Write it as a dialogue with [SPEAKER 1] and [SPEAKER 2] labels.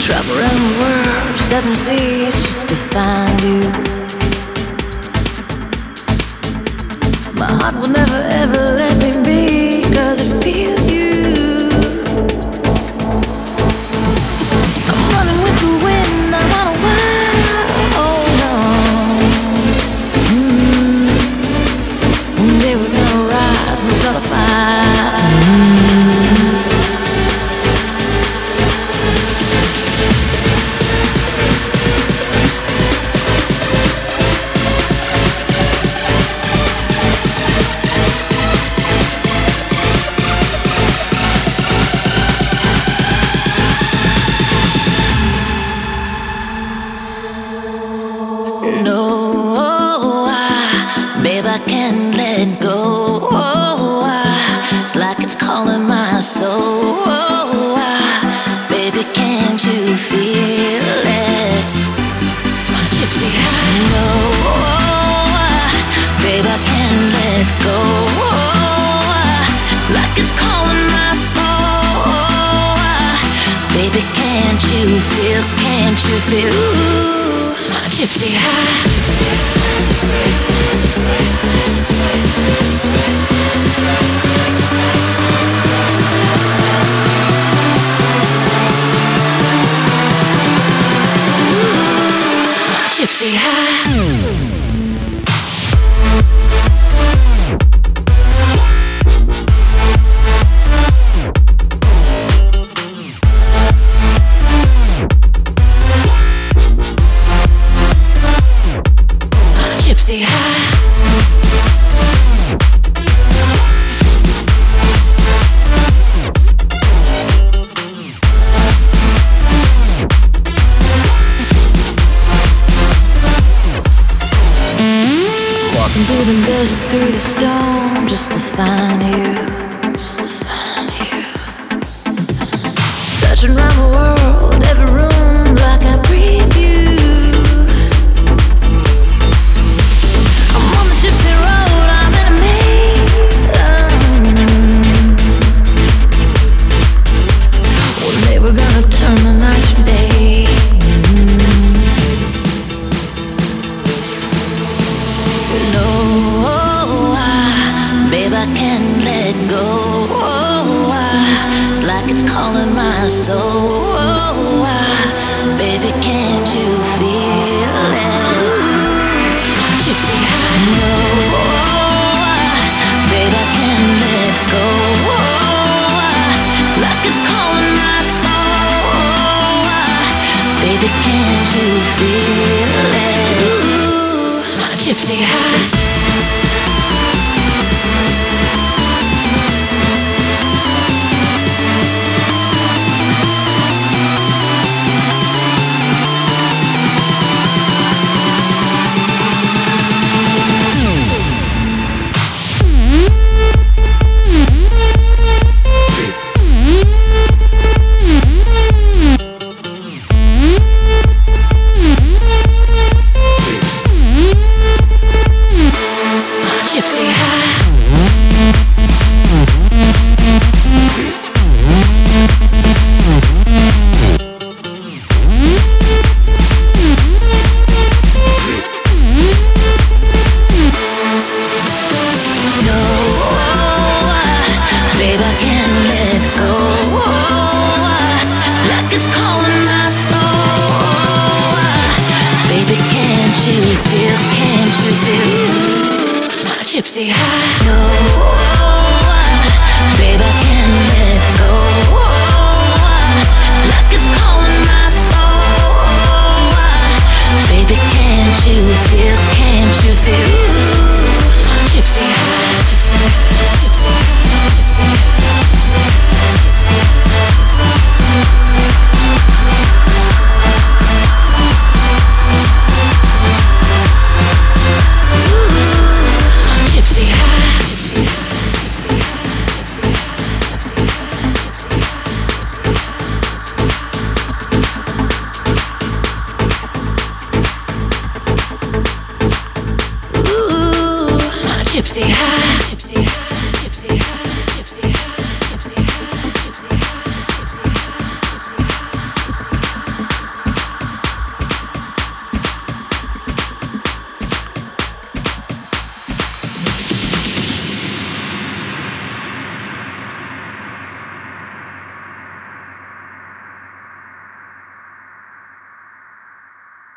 [SPEAKER 1] Travel around the world, 7 seas just to find you. My heart will never ever let me be, 'cause it feels you. I'm running with the wind, I'm on a wild, oh no. One day we're gonna rise and start a fire. I can't let go. It's like it's calling my soul. Baby, can't you feel it? My gypsy high. No, baby, I can't let go. Like it's calling my soul. Baby, can't you feel? Can't you feel? Ooh, my gypsy high. Gypsy high. Gypsy high. Walking through the desert, through the storm, just to find you, just to find you. Searching around the world, every room like I breathe you. I'm on the gypsy road, I'm in a maze. One day we're gonna turn the night to day. Babe, I can't let go. It's like it's calling my soul. Baby, can't you feel it? Gypsy high. No, babe, I can't let go. Like it's calling my soul. Baby, can't you feel it? My gypsy high. Gypsy high. No, babe, I can't let go. Like it's calling my soul. Baby, can't you feel? Can't you feel? My gypsy high. No, babe, I can't let go. Like it's calling my soul. Baby, can't you feel? Can't you feel? My gypsy high. Gypsy high. Ooh, my gypsy high.